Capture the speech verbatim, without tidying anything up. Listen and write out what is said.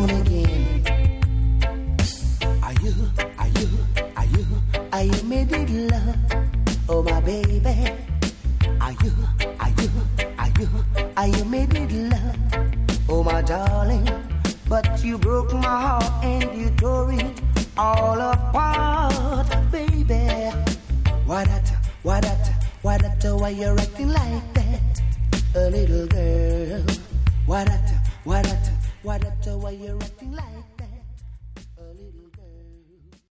song again. Are you, are you, are you, are you made it love? Oh my baby. Are you, are you, are you, are you made it love? Oh my darling. But you broke my heart and you tore it all apart, baby. Why that, why that, why that, why you're acting like that, a little girl? Why that, why that, why that, why you're acting like that?